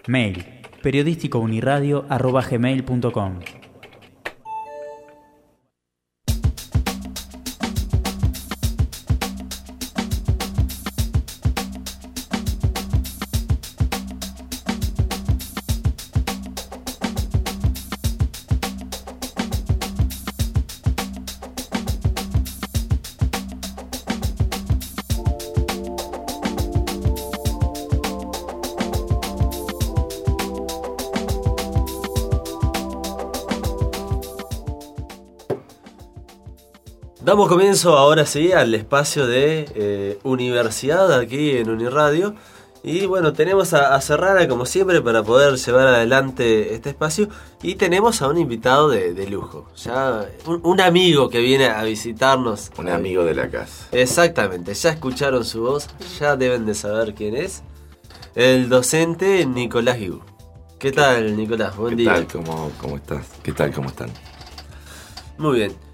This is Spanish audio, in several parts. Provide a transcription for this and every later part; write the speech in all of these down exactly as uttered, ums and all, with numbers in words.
Mail periodísticouniradio arroba gmail punto com. Damos comienzo ahora sí al espacio de eh, universidad aquí en Uniradio. Y bueno, tenemos a, a Serrana como siempre para poder llevar adelante este espacio. Y tenemos a un invitado de, de lujo, ya un, un amigo que viene a visitarnos. Un amigo de la casa. Exactamente, ya escucharon su voz, ya deben de saber quién es. El docente Nicolás Guiú. ¿Qué tal, Nicolás? Buen ¿Qué día. tal? ¿Cómo, cómo estás? ¿Qué tal? ¿Cómo están? Muy bien.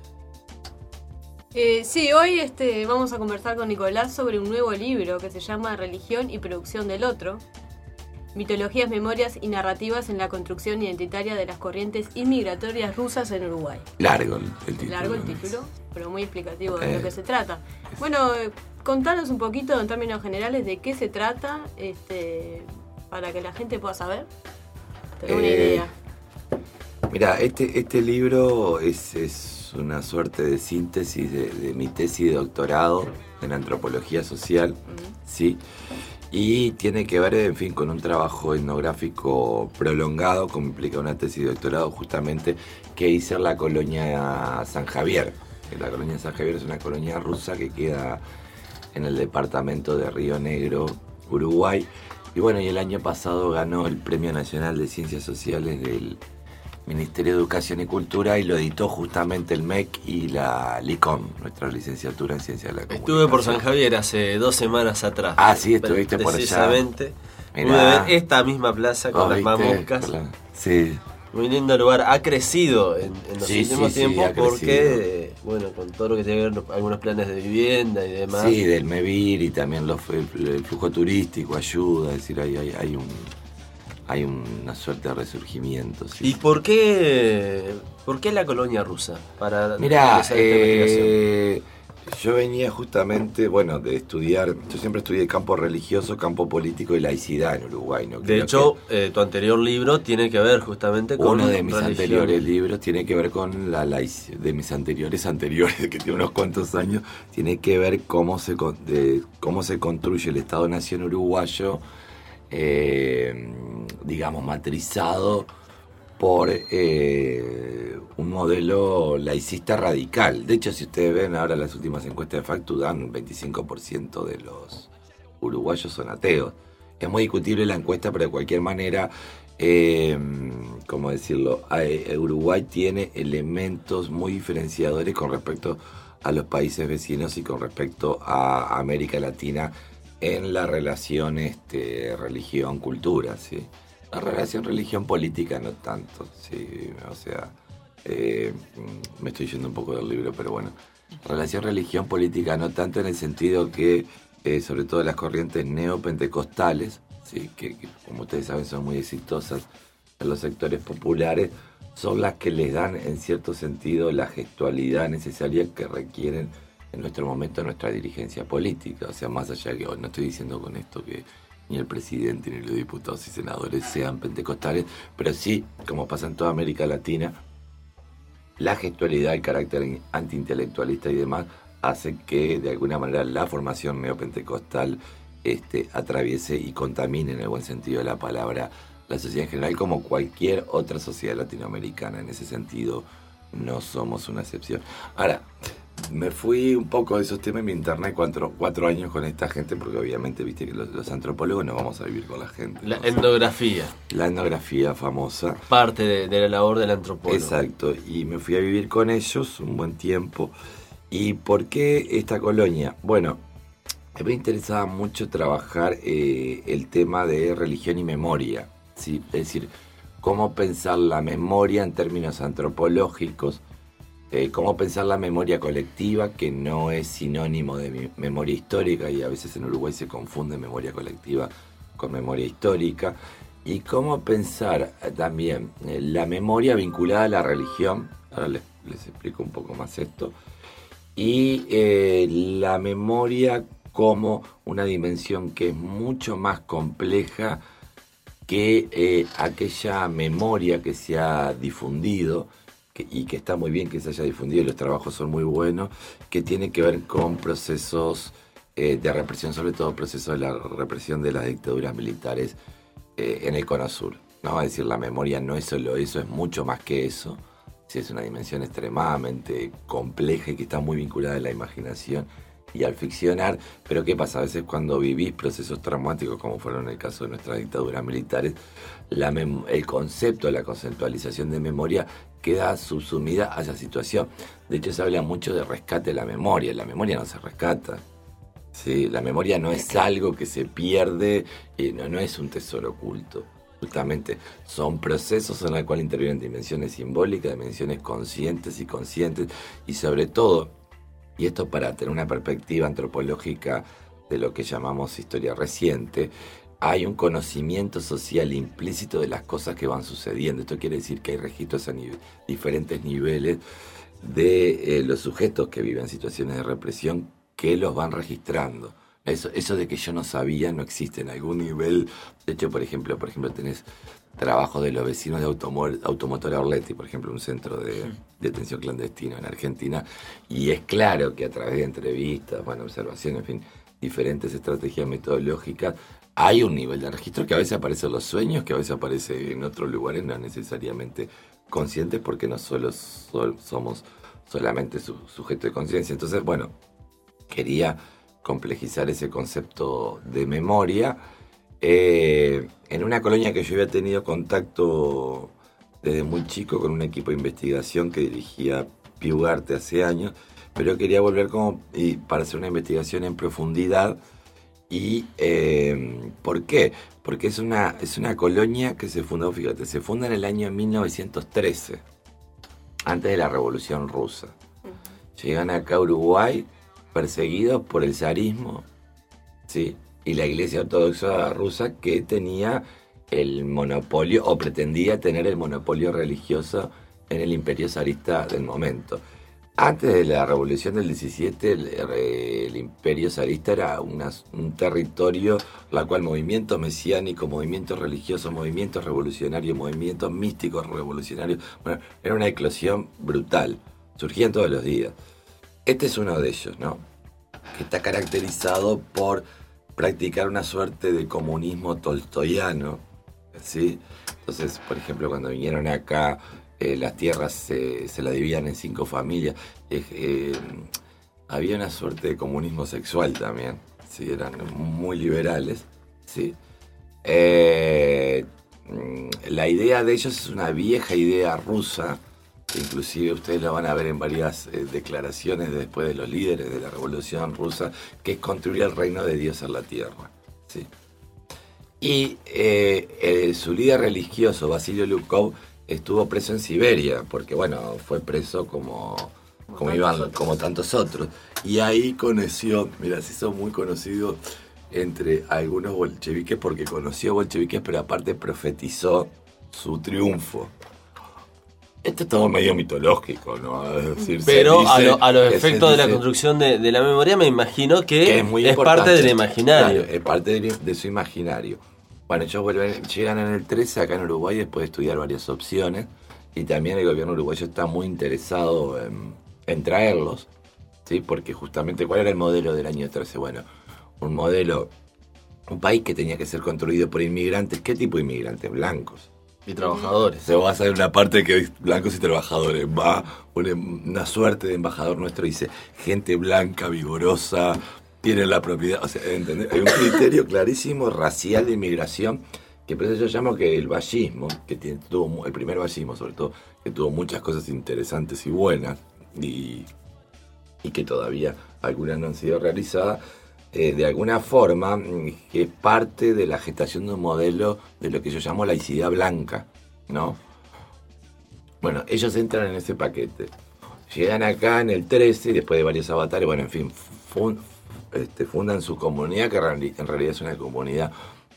Eh, sí, hoy este, vamos a conversar con Nicolás sobre un nuevo libro que se llama Religión y Producción del Otro. Mitologías, memorias y narrativas en la construcción identitaria de las corrientes inmigratorias rusas en Uruguay. Largo el, el título. Largo el título, pero muy explicativo de Eh. lo que se trata. Bueno, eh, contanos un poquito en términos generales de qué se trata, este, para que la gente pueda saber. Tener una Eh, idea. Mira, este, este libro es, es una suerte de síntesis de, de mi tesis de doctorado en antropología social, Mm. ¿sí? Y tiene que ver, en fin, con un trabajo etnográfico prolongado, como implica una tesis de doctorado, justamente, que hice en la colonia San Javier. La colonia San Javier es una colonia rusa que queda en el departamento de Río Negro, Uruguay. Y bueno, y el año pasado ganó el Premio Nacional de Ciencias Sociales del Ministerio de Educación y Cultura y lo editó justamente el M E C y la LICOM, nuestra licenciatura en Ciencias de la Comunicación. Estuve por San Javier hace dos semanas atrás. Ah, sí, estuviste por allá. Precisamente. Mirá. Pude ver esta misma plaza con ¿Vos las viste? mamuscas. Claro. Sí. Muy lindo lugar. Ha crecido en, en los Sí, últimos sí, sí, tiempos ha porque, crecido. eh, bueno, con todo lo que tiene que ver los- algunos planes de vivienda y demás. Sí, del MEVIR y también los, el, el flujo turístico ayuda, es decir, hay, hay, hay un hay una suerte de resurgimiento. Sí. ¿Y por qué, por qué la colonia rusa? Para Mirá, realizar esta investigación. eh, yo venía justamente, bueno, de estudiar, yo siempre estudié campo religioso, campo político y laicidad en Uruguay. ¿no? De Creo hecho, eh, tu anterior libro tiene que ver justamente que con uno de mis religión. anteriores libros tiene que ver con la laicidad, de mis anteriores anteriores, que tiene unos cuantos años, tiene que ver cómo se, con- de, cómo se construye el Estado-Nación uruguayo, eh, digamos, matrizado por eh, un modelo laicista radical. De hecho, si ustedes ven ahora las últimas encuestas de Factu, dan un veinticinco por ciento de los uruguayos son ateos. Es muy discutible la encuesta, pero de cualquier manera, eh, ¿cómo decirlo? Eh, Uruguay tiene elementos muy diferenciadores con respecto a los países vecinos y con respecto a América Latina en la relación este, religión-cultura, ¿sí? La relación religión-política no tanto, sí, o sea, eh, me estoy yendo un poco del libro, pero bueno, relación religión-política no tanto en el sentido que, eh, sobre todo las corrientes neopentecostales, sí, que, que como ustedes saben son muy exitosas en los sectores populares, son las que les dan en cierto sentido la gestualidad necesaria que requieren en nuestro momento nuestra dirigencia política, o sea, más allá que, no estoy diciendo con esto que ni el presidente ni los diputados y senadores sean pentecostales, pero sí, como pasa en toda América Latina, la gestualidad, el carácter antiintelectualista y demás hace que de alguna manera la formación neopentecostal este, atraviese y contamine en el buen sentido de la palabra la sociedad en general, como cualquier otra sociedad latinoamericana. En ese sentido no somos una excepción. Ahora, me fui un poco de esos temas y me interné cuatro, cuatro años con esta gente, porque obviamente viste que los, los antropólogos no vamos a vivir con la gente. La ¿no? O sea, etnografía, la etnografía famosa. parte de, de la labor del antropólogo. Exacto, y me fui a vivir con ellos un buen tiempo. ¿Y por qué esta colonia? Bueno, me interesaba mucho trabajar eh, el tema de religión y memoria, ¿sí? Es decir, cómo pensar la memoria en términos antropológicos, eh, cómo pensar la memoria colectiva, que no es sinónimo de mi- memoria histórica, y a veces en Uruguay se confunde memoria colectiva con memoria histórica, y cómo pensar también la memoria vinculada a la religión. Ahora les, les explico un poco más esto. Y eh, la memoria como una dimensión que es mucho más compleja que eh, aquella memoria que se ha difundido, que, y que está muy bien que se haya difundido, y los trabajos son muy buenos, que tiene que ver con procesos eh, de represión, sobre todo procesos de la represión de las dictaduras militares eh, en el Cono Sur, ¿no? Es decir, la memoria no es solo eso, es mucho más que eso. Sí, es una dimensión extremadamente compleja y que está muy vinculada a la imaginación y al ficcionar, pero ¿qué pasa? A veces cuando vivís procesos traumáticos, como fueron en el caso de nuestras dictaduras militares, la mem- el concepto, la conceptualización de memoria queda subsumida a esa situación. De hecho, se habla mucho de rescate de la memoria. La memoria no se rescata. Sí, la memoria no es algo que se pierde, y no, no es un tesoro oculto. Justamente son procesos en los cuales intervienen dimensiones simbólicas, dimensiones conscientes y conscientes, y sobre todo, y esto para tener una perspectiva antropológica de lo que llamamos historia reciente, hay un conocimiento social implícito de las cosas que van sucediendo. Esto quiere decir que hay registros a nive- diferentes niveles de eh, los sujetos que viven situaciones de represión que los van registrando. Eso, eso de que yo no sabía no existe en algún nivel. De hecho, por ejemplo, por ejemplo tenés trabajos de los vecinos de Automor, Automotora Orletti, por ejemplo, un centro de detención clandestino en Argentina, y es claro que a través de entrevistas, bueno, observaciones, en fin, diferentes estrategias metodológicas, hay un nivel de registro que a veces aparece en los sueños, que a veces aparece en otros lugares, no necesariamente conscientes, porque no solo so, somos solamente su, sujeto de conciencia. Entonces, bueno, quería complejizar ese concepto de memoria. Eh, en una colonia que yo había tenido contacto desde muy chico con un equipo de investigación que dirigía Piu Ugarte hace años, pero quería volver como y para hacer una investigación en profundidad. ¿Y eh, por qué? Porque es una, es una colonia que se fundó, fíjate, se funda en el año mil novecientos trece, antes de la Revolución Rusa. Llegan acá a Uruguay perseguidos por el zarismo, ¿sí? Y la Iglesia Ortodoxa Rusa, que tenía el monopolio, o pretendía tener el monopolio religioso en el imperio zarista del momento. Antes de la Revolución del diecisiete, el, el imperio zarista era una, un territorio la cual movimientos mesiánicos, movimientos religiosos, movimientos revolucionarios, movimientos místicos revolucionarios, bueno, era una eclosión brutal, surgían todos los días. Este es uno de ellos, ¿no? Que está caracterizado por practicar una suerte de comunismo tolstoyano, ¿sí? Entonces, por ejemplo, cuando vinieron acá, eh, las tierras se, se las dividían en cinco familias. Eh, eh, había una suerte de comunismo sexual también, ¿sí? Eran muy liberales, ¿sí? Eh, la idea de ellos es una vieja idea rusa, que inclusive ustedes lo van a ver en varias eh, declaraciones después de los líderes de la Revolución Rusa, que es construir el reino de Dios en la tierra, ¿sí? Y eh, eh, su líder religioso, Vasilio Lukov, estuvo preso en Siberia, porque bueno, fue preso como, como, como, iban, otros. como tantos otros. Y ahí conoció, mira, se hizo muy conocido entre algunos bolcheviques, porque conoció bolcheviques, pero aparte profetizó su triunfo. Esto es todo medio mitológico, ¿no? Es decir, pero dice, a, lo, a los efectos de la dice, construcción de, de la memoria me imagino que, que es, muy es parte del imaginario. Claro, es parte de, de su imaginario. Bueno, ellos vuelven, llegan en el trece acá en Uruguay después de estudiar varias opciones, y también el gobierno uruguayo está muy interesado en, en traerlos, ¿sí? Porque justamente, ¿cuál era el modelo del año trece? Bueno, un modelo, un país que tenía que ser construido por inmigrantes. ¿Qué tipo de inmigrantes? Blancos. Y trabajadores. Se va a hacer una parte que es blancos y trabajadores. Va una, una suerte de embajador nuestro, dice, gente blanca, vigorosa, tiene la propiedad. O sea, ¿entendés? Hay un criterio clarísimo racial de inmigración, que por eso yo llamo que el vallismo, que tiene, tuvo el primer vallismo sobre todo, que tuvo muchas cosas interesantes y buenas, y, y que todavía algunas no han sido realizadas, Eh, de alguna forma, que es parte de la gestación de un modelo de lo que yo llamo laicidad blanca, ¿no? Bueno, ellos entran en ese paquete. Llegan acá en el trece, después de varios avatares, bueno, en fin, fun, este, fundan su comunidad, que en realidad es una comunidad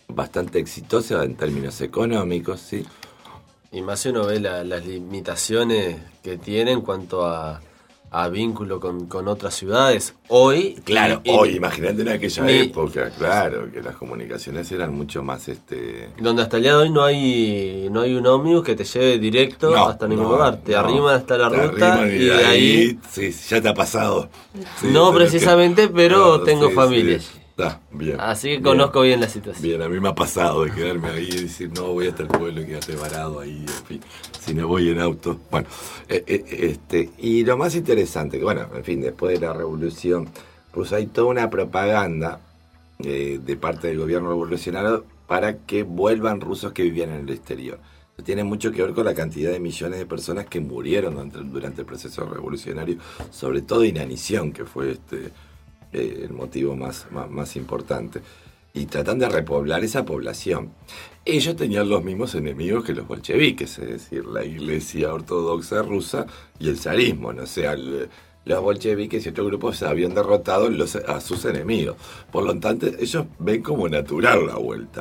bastante exitosa en términos económicos, ¿sí? Y más si uno ve la, las limitaciones que tiene en cuanto a, a vínculo con, con otras ciudades. Hoy... Claro, y, hoy, y, imagínate en aquella ni, época, claro, que las comunicaciones eran mucho más... este Donde hasta el día de hoy no hay no hay un ómnibus que te lleve directo no, hasta ningún no, lugar. Te no, arriman hasta la te ruta y de ahí... ahí sí, ya te ha pasado. Sí, no precisamente, que, pero no, tengo sí, familia. Sí. Ah, bien, Así que bien. conozco bien la situación. Bien, a mí me ha pasado de quedarme ahí y decir, no, voy hasta el pueblo y quedarte varado ahí, en fin, si no voy en auto. Bueno, eh, eh, este y lo más interesante, que bueno, en fin, después de la revolución rusa hay toda una propaganda eh, de parte del gobierno revolucionario para que vuelvan rusos que vivían en el exterior. Eso tiene mucho que ver con la cantidad de millones de personas que murieron durante, durante el proceso revolucionario, sobre todo inanición, que fue este... Eh, el motivo más, más, más importante, y tratan de repoblar esa población. Ellos tenían los mismos enemigos que los bolcheviques, es decir, la iglesia ortodoxa rusa y el zarismo, ¿no? O sea, el, los bolcheviques y otros grupos habían derrotado los, a sus enemigos. Por lo tanto, ellos ven como natural la vuelta.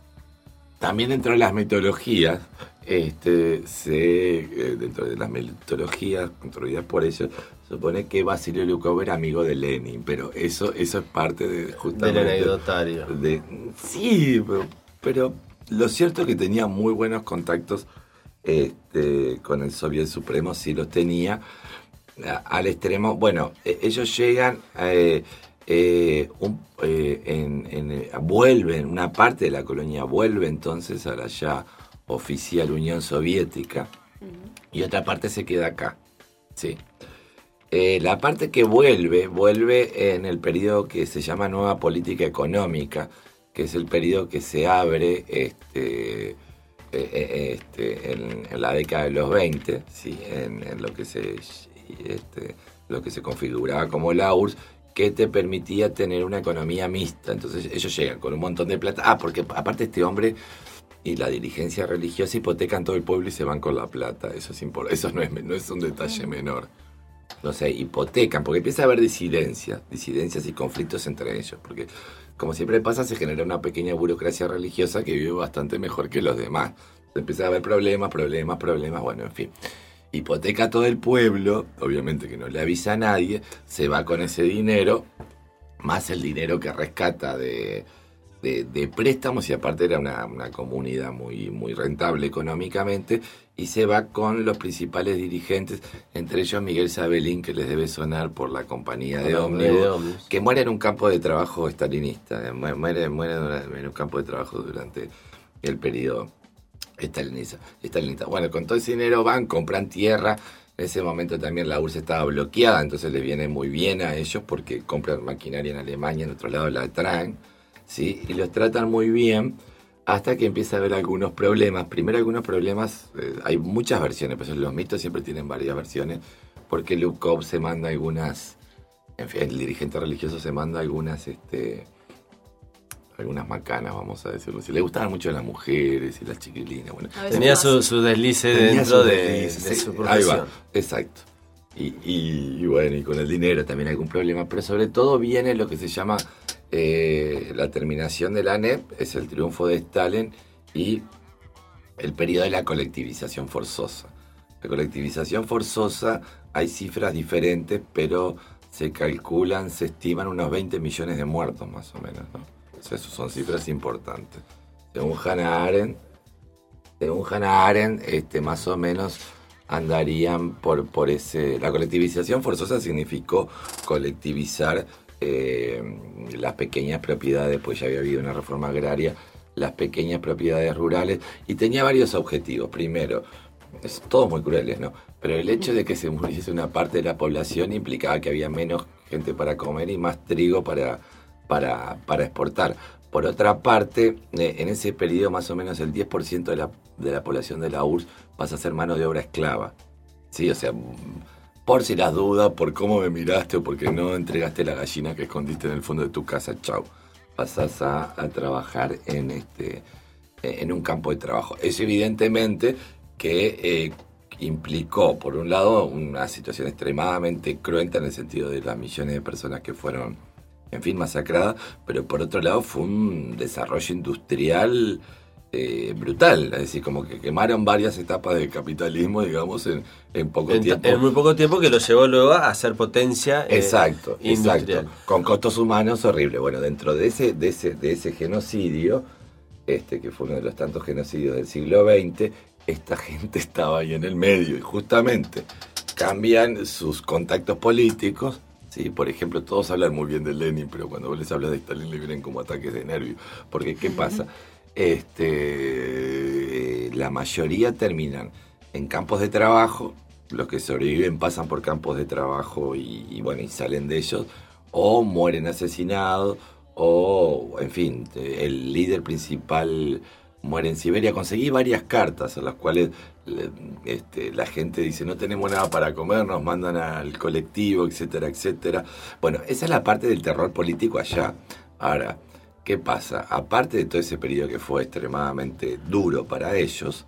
También dentro de las mitologías, este, se, eh, dentro de las mitologías construidas por ellos, supone que Basilio Lukov era amigo de Lenin, pero eso eso es parte de justamente... Del anecdotario. De, sí, pero, pero lo cierto es que tenía muy buenos contactos este, con el Soviet Supremo, sí los tenía, a, al extremo... Bueno, eh, ellos llegan... Eh, eh, un, eh, en, en, vuelven, una parte de la colonia vuelve entonces a la ya oficial Unión Soviética, uh-huh. y otra parte se queda acá, sí. Eh, la parte que vuelve, vuelve en el periodo que se llama Nueva Política Económica, que es el periodo que se abre este, eh, este, en, en la década de los veinte, ¿sí? en, en lo que se este, lo que se configuraba como la U R S S, que te permitía tener una economía mixta. Entonces ellos llegan con un montón de plata. Ah, porque aparte este hombre y la dirigencia religiosa hipotecan todo el pueblo y se van con la plata. Eso es impor- eso no es, no es un detalle menor. No sé, hipotecan, porque empieza a haber disidencias, disidencias y conflictos entre ellos, porque como siempre pasa, se genera una pequeña burocracia religiosa que vive bastante mejor que los demás. Empieza a haber problemas, problemas, problemas, bueno, en fin. Hipoteca todo el pueblo, obviamente que no le avisa a nadie, se va con ese dinero, más el dinero que rescata de, de, de préstamos, y aparte era una, una comunidad muy, muy rentable económicamente, y se va con los principales dirigentes, entre ellos Miguel Sabelín, que les debe sonar por la compañía de ómnibus, que muere en un campo de trabajo estalinista, muere, muere en un campo de trabajo durante el periodo estalinista. estalinista. Bueno, con todo ese dinero van, compran tierra. En ese momento también la U R S S estaba bloqueada, entonces les viene muy bien a ellos porque compran maquinaria en Alemania, en otro lado la traen, ¿sí? Y los tratan muy bien hasta que empieza a haber algunos problemas. Primero algunos problemas, eh, hay muchas versiones, pero los mitos siempre tienen varias versiones, porque Lukov se manda algunas, en fin, el dirigente religioso se manda algunas, este... algunas macanas, vamos a decirlo así. Le gustaban mucho las mujeres y las chiquilinas. Bueno, tenía su, su deslice dentro de, deslice, de sí, su profesión. Ahí va, exacto. Y, y, y bueno, y con el dinero también hay algún problema, pero sobre todo viene lo que se llama eh, la terminación de la N E P, es el triunfo de Stalin y el periodo de la colectivización forzosa. La colectivización forzosa, hay cifras diferentes, pero se calculan, se estiman unos veinte millones de muertos más o menos, ¿no? O sea, eso son cifras importantes. Según Hannah Arendt, según Hannah Arendt, este, más o menos andarían por, por ese... La colectivización forzosa significó colectivizar eh, las pequeñas propiedades, pues ya había habido una reforma agraria, las pequeñas propiedades rurales, y tenía varios objetivos. Primero, es todos muy crueles, ¿no? Pero el hecho de que se muriese una parte de la población implicaba que había menos gente para comer y más trigo para... Para, para exportar. Por otra parte, eh, en ese periodo más o menos el diez por ciento de la, de la población de la U R S S pasa a ser mano de obra esclava. Sí, o sea, por si las dudas, por cómo me miraste o porque no entregaste la gallina que escondiste en el fondo de tu casa, chau. Pasás a, a trabajar en, este, en un campo de trabajo. Eso evidentemente que eh, implicó, por un lado, una situación extremadamente cruenta en el sentido de las millones de personas que fueron en fin, masacrada, pero por otro lado fue un desarrollo industrial eh, brutal, es decir, como que quemaron varias etapas del capitalismo, digamos, en, en poco en, tiempo. En muy poco tiempo, que lo llevó luego a ser potencia eh, exacto, industrial. Exacto, con costos humanos horribles. Bueno, dentro de ese, de ese, de ese genocidio, este que fue uno de los tantos genocidios del siglo veinte, esta gente estaba ahí en el medio y justamente cambian sus contactos políticos. Sí, por ejemplo, todos hablan muy bien de Lenin, pero cuando vos les hablas de Stalin le vienen como ataques de nervio. Porque, ¿qué pasa? Este, la mayoría terminan en campos de trabajo, los que sobreviven pasan por campos de trabajo y, y bueno, y salen de ellos, o mueren asesinados, o, en fin, el líder principal muere en Siberia. Conseguí varias cartas en las cuales este, la gente dice no tenemos nada para comer, nos mandan al colectivo, etcétera, etcétera. Bueno, esa es la parte del terror político allá. Ahora, ¿qué pasa? Aparte de todo ese periodo que fue extremadamente duro para ellos,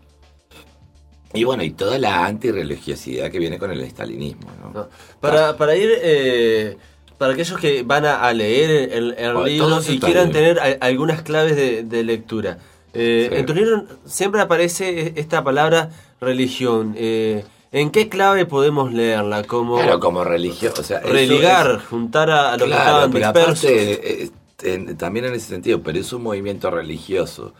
y bueno, y toda la antirreligiosidad que viene con el estalinismo, ¿no? No. Para, para ir... Eh... Para aquellos que van a, a leer el, el oh, libro y quieran bien. tener a, algunas claves de, de lectura. Eh, sí. En tu libro siempre aparece esta palabra religión. Eh, ¿En qué clave podemos leerla? Como, claro, como religión. O sea, religar, es, juntar a, a los claro, que estaban pero dispersos. Aparte, eh, en, también en ese sentido, pero es un movimiento religioso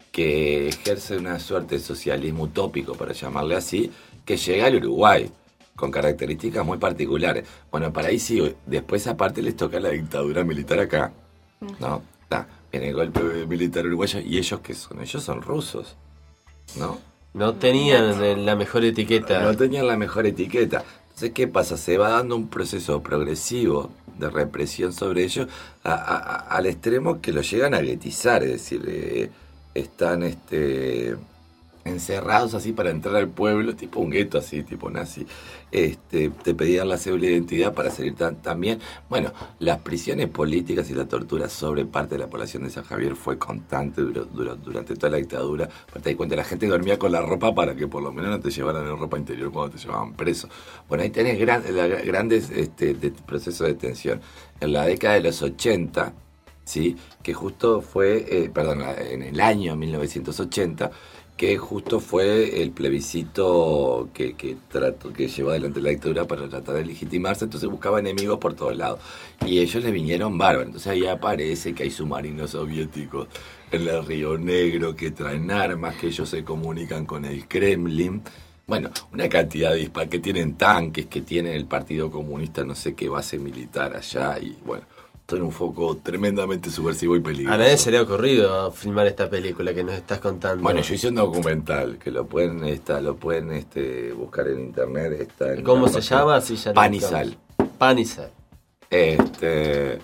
que ejerce una suerte de socialismo utópico, para llamarle así, que llega al Uruguay, con características muy particulares. Bueno, para ahí sí, después aparte les toca la dictadura militar acá, ¿no? Nah, viene el golpe militar uruguayo, y ellos ¿qué son? Ellos son rusos, ¿no? No tenían la mejor etiqueta. No tenían la mejor etiqueta. Entonces, ¿qué pasa? Se va dando un proceso progresivo de represión sobre ellos a, a, a, al extremo que los llegan a guetizar, es decir, eh, están este... encerrados así para entrar al pueblo, tipo un gueto así, tipo nazi. Este, te pedían la cédula de identidad para salir tan, también. Bueno, las prisiones políticas y la tortura sobre parte de la población de San Javier fue constante duro, duro, durante toda la dictadura. Para te cuenta, la gente dormía con la ropa para que por lo menos no te llevaran en ropa interior cuando te llevaban preso. Bueno, ahí tenés gran, la, grandes este, de, procesos de detención. En la década de los ochenta, ¿sí? Que justo fue, eh, perdón, en el año mil novecientos ochenta, que justo fue el plebiscito que, que, trató, que llevó adelante la dictadura para tratar de legitimarse. Entonces buscaba enemigos por todos lados. Y ellos les vinieron bárbaros. Entonces ahí aparece que hay submarinos soviéticos en el Río Negro que traen armas, que ellos se comunican con el Kremlin. Bueno, una cantidad de disparos, que tienen tanques, que tienen el Partido Comunista, no sé qué base militar allá. Y bueno, en un foco tremendamente subversivo y peligroso. A nadie se le ha ocurrido filmar esta película que nos estás contando. Bueno, yo hice un documental que lo pueden esta, lo pueden este, buscar en internet. Está en ¿Cómo se llama? Sí, ya Pan y Sal. Pan y Sal. Este,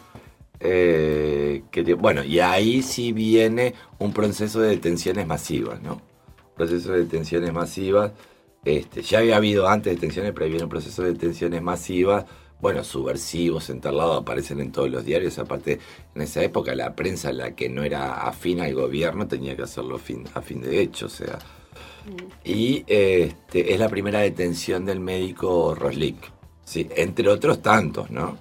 eh, que, bueno, y ahí sí viene un proceso de detenciones masivas, ¿no? Proceso de detenciones masivas. Este, ya había habido antes detenciones, pero ahí viene un proceso de detenciones masivas. Bueno, subversivos, enterlados, aparecen en todos los diarios. Aparte, en esa época la prensa, la que no era afín al gobierno, tenía que hacerlo a fin, a fin de hecho, o sea. Y este, es la primera detención del médico Roslik, ¿sí? Entre otros tantos, ¿no?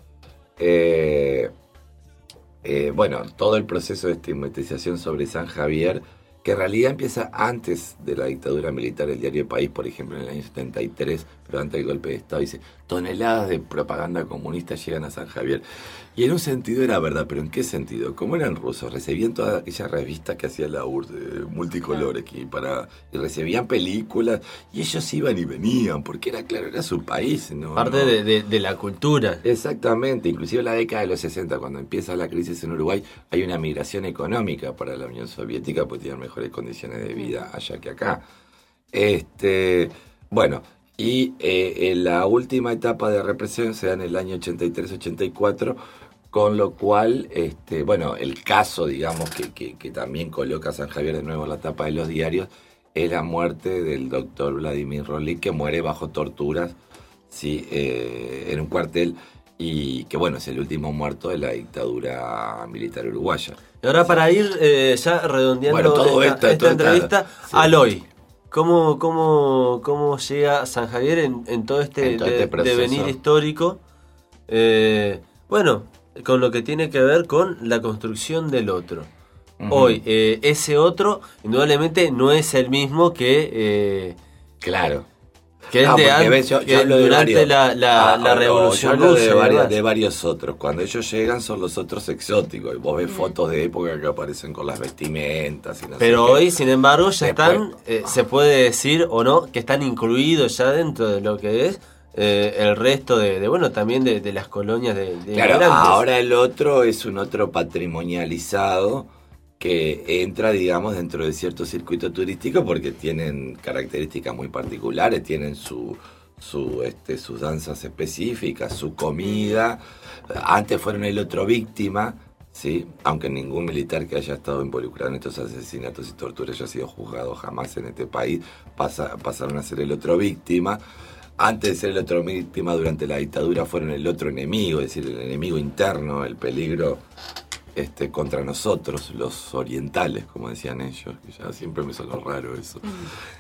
Eh, eh, bueno, todo el proceso de estigmatización sobre San Javier, que en realidad empieza antes de la dictadura militar. El diario País, por ejemplo, en el año setenta y tres, pero antes del golpe de Estado, dice: toneladas de propaganda comunista llegan a San Javier. Y en un sentido era verdad, pero ¿en qué sentido? Como eran rusos, recibían todas aquellas revistas que hacía la U R S S, multicolores, que para, y recibían películas, y ellos iban y venían, porque era claro, era su país, ¿no? Parte ¿no? De, de, de la cultura. Exactamente, inclusive en la década de los sesenta, cuando empieza la crisis en Uruguay, hay una migración económica para la Unión Soviética, porque tienen mejores condiciones de vida allá que acá. Este, bueno, y eh, en la última etapa de represión se da en el año ochenta y tres ochenta y cuatro, con lo cual, este, bueno, el caso, digamos, que, que, que también coloca a San Javier de nuevo en la tapa de los diarios, es la muerte del doctor Vladimir Roslik, que muere bajo torturas, ¿sí? eh, en un cuartel, y que, bueno, es el último muerto de la dictadura militar uruguaya. Y ahora, para ir eh, ya redondeando bueno, todo esta, esta, esta toda entrevista, esta, sí. al hoy. ¿Cómo, cómo, ¿Cómo llega San Javier en, en todo este, en todo de, este proceso. devenir histórico? Eh, bueno, con lo que tiene que ver con la construcción del otro. Uh-huh. Hoy, eh, ese otro, indudablemente, no es el mismo que... Eh, claro. Que es no, de antes, ves, yo, yo durante de varios, la, la, ah, la revolución rusa. de, varios, de varios otros. Cuando ellos llegan son los otros exóticos. Y vos ves mm. fotos de época que aparecen con las vestimentas. Y no Pero sé hoy, qué. sin embargo, ya Después, están, eh, se puede decir o no, que están incluidos ya dentro de lo que es eh, el resto de, de, bueno, también de, de las colonias de, de claro, inmigrantes. Ahora el otro es un otro patrimonializado que entra, digamos, dentro de cierto circuito turístico porque tienen características muy particulares, tienen su... Su, este, sus danzas específicas, su comida. Antes fueron el otro víctima, ¿sí? Aunque ningún militar que haya estado involucrado en estos asesinatos y torturas haya sido juzgado jamás en este país, pasa, pasaron a ser el otro víctima. Antes de ser el otro víctima, durante la dictadura fueron el otro enemigo, es decir, el enemigo interno, el peligro este, contra nosotros, los orientales, como decían ellos, que ya siempre me sonó raro eso. Mm.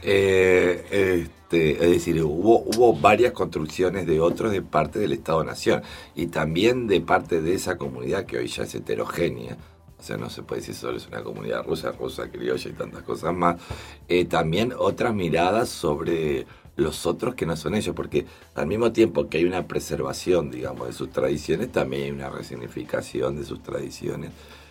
Eh, este, es decir, hubo, hubo varias construcciones de otros de parte del Estado-Nación y también de parte de esa comunidad que hoy ya es heterogénea. O sea, no se puede decir solo es una comunidad rusa, rusa, criolla y tantas cosas más. Eh, también otras miradas sobre los otros que no son ellos, porque al mismo tiempo que hay una preservación, digamos, de sus tradiciones, también hay una resignificación de sus tradiciones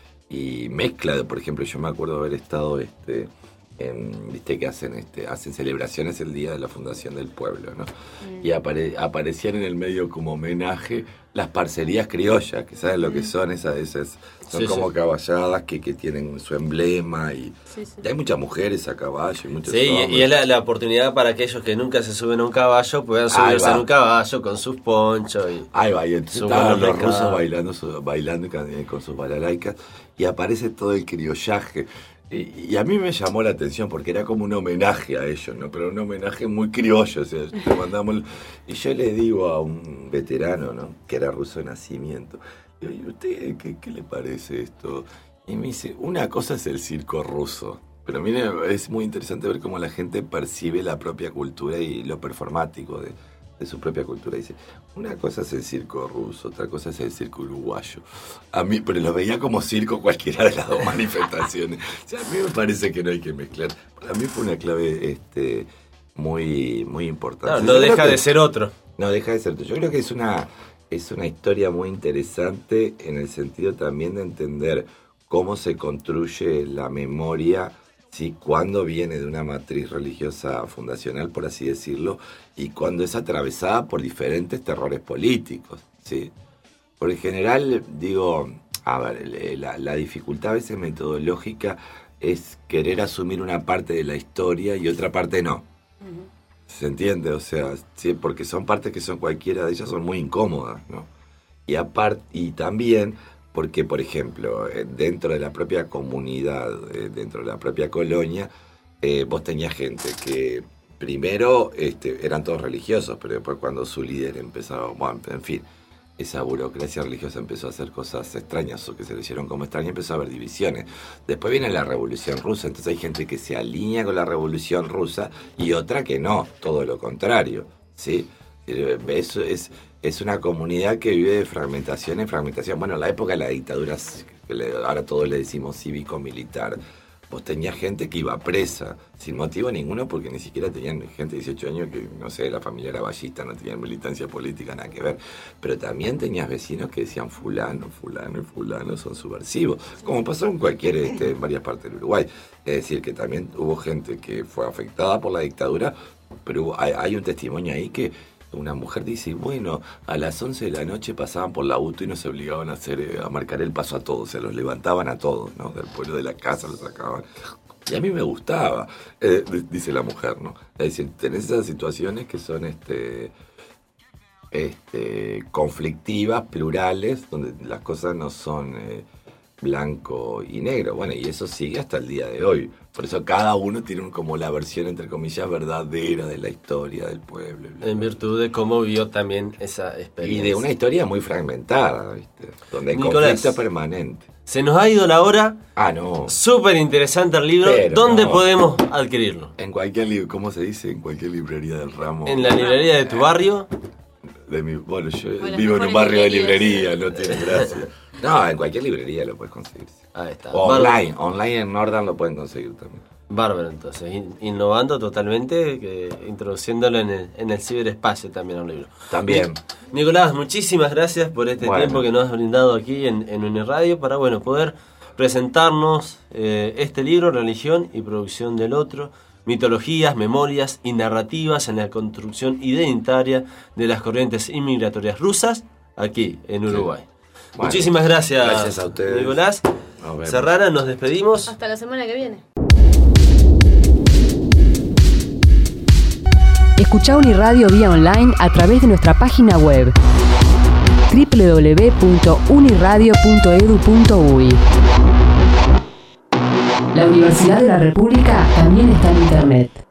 y mezcla de, por ejemplo, yo me acuerdo haber estado, este, en, viste que hacen, este, hacen celebraciones el día de la fundación del pueblo, ¿no? Mm. Y apare, aparecían en el medio como homenaje las parcerías criollas, que saben lo que son esas, esas son sí, como sí. caballadas que, que tienen su emblema y, sí, sí. y hay muchas mujeres a caballo y muchos sí, hombres. Y es la, la oportunidad para aquellos que nunca se suben a un caballo puedan subirse en un caballo con sus ponchos y ahí va, y entonces estaban los rusos bailando, su, bailando con sus balalaicas y aparece todo el criollaje. Y, y a mí me llamó la atención porque era como un homenaje a ellos, ¿no? Pero un homenaje muy criollo, o sea, te mandamos... Y yo le digo a un veterano, ¿no? Que era ruso de nacimiento, digo, ¿y usted qué, qué le parece esto? Y me dice, una cosa es el circo ruso, pero mire, es muy interesante ver cómo la gente percibe la propia cultura y lo performático de, de su propia cultura. Dice, una cosa es el circo ruso, otra cosa es el circo uruguayo. A mí, pero lo veía como circo cualquiera de las dos manifestaciones. O sea, a mí me parece que no hay que mezclar. Para mí fue una clave este, muy, muy importante. No, no deja que, de ser otro. No deja de ser otro. Yo creo que es una, es una historia muy interesante en el sentido también de entender cómo se construye la memoria, ¿sí? Cuando viene de una matriz religiosa fundacional, por así decirlo, y cuando es atravesada por diferentes terrores políticos, ¿sí? Por el general, digo, a ver, la, la dificultad a veces metodológica es querer asumir una parte de la historia y otra parte no. Uh-huh. ¿Se entiende? O sea, sí, porque son partes que son cualquiera de ellas son muy incómodas, ¿no? Y, apart, y también... Porque, por ejemplo, dentro de la propia comunidad, dentro de la propia colonia, eh, vos tenías gente que primero este, eran todos religiosos, pero después cuando su líder empezó, bueno, en fin, esa burocracia religiosa empezó a hacer cosas extrañas o que se le hicieron como extrañas, empezó a haber divisiones. Después viene la Revolución Rusa, entonces hay gente que se alinea con la Revolución Rusa y otra que no, todo lo contrario, ¿sí? Eso es... Es una comunidad que vive de fragmentación en fragmentación. Bueno, en la época de la dictadura, ahora todos le decimos cívico-militar, vos tenías gente que iba presa, sin motivo ninguno, porque ni siquiera tenían gente de dieciocho años que, no sé, la familia era ballista, no tenían militancia política, nada que ver. Pero también tenías vecinos que decían fulano, fulano y fulano son subversivos, como pasó en cualquier, este, en varias partes del Uruguay. Es decir, que también hubo gente que fue afectada por la dictadura, pero hubo, hay, hay un testimonio ahí que una mujer dice, bueno, a las once de la noche pasaban por la auto y nos obligaban a hacer a marcar el paso a todos, se los levantaban a todos, ¿no? Del pueblo de la casa los sacaban. Y a mí me gustaba, eh, dice la mujer, ¿no? Es decir, tenés esas situaciones que son este, este, conflictivas, plurales, donde las cosas no son eh, blanco y negro. Bueno, y eso sigue hasta el día de hoy. Por eso cada uno tiene un, como la versión, entre comillas, verdadera de la historia del pueblo. Bla, bla. En virtud de cómo vivió también esa experiencia. Y de una historia muy fragmentada, ¿viste? Donde hay Nicolás, conflicto permanente. Se nos ha ido la hora. Ah, no. Súper interesante el libro. Pero ¿Dónde no. podemos adquirirlo? En cualquier libro, ¿cómo se dice? En cualquier librería del ramo. En la librería de tu barrio. De mi, bueno, yo Bueno, vivo en un mejores barrio de librerías. librería, no tiene gracia. No, en cualquier librería lo puedes conseguir. Ahí está. O Bárbaro. online, online en Nordan lo pueden conseguir también. Bárbaro, entonces, in- innovando totalmente, que, introduciéndolo en el, en el ciberespacio también al libro. También. Ni- Nicolás, muchísimas gracias por este Bueno. tiempo que nos has brindado aquí en, en Uniradio para bueno poder presentarnos eh, este libro, Religión y Producción del Otro, mitologías, memorias y narrativas en la construcción identitaria de las corrientes inmigratorias rusas aquí en Uruguay. Bueno, Muchísimas gracias, gracias a ustedes. Nicolás. Nos vemos. Serrana, nos despedimos. Hasta la semana que viene. Escuchá Uniradio vía online a través de nuestra página web doble u doble u doble u punto uniradio punto edu punto uy. La Universidad de la República también está en Internet.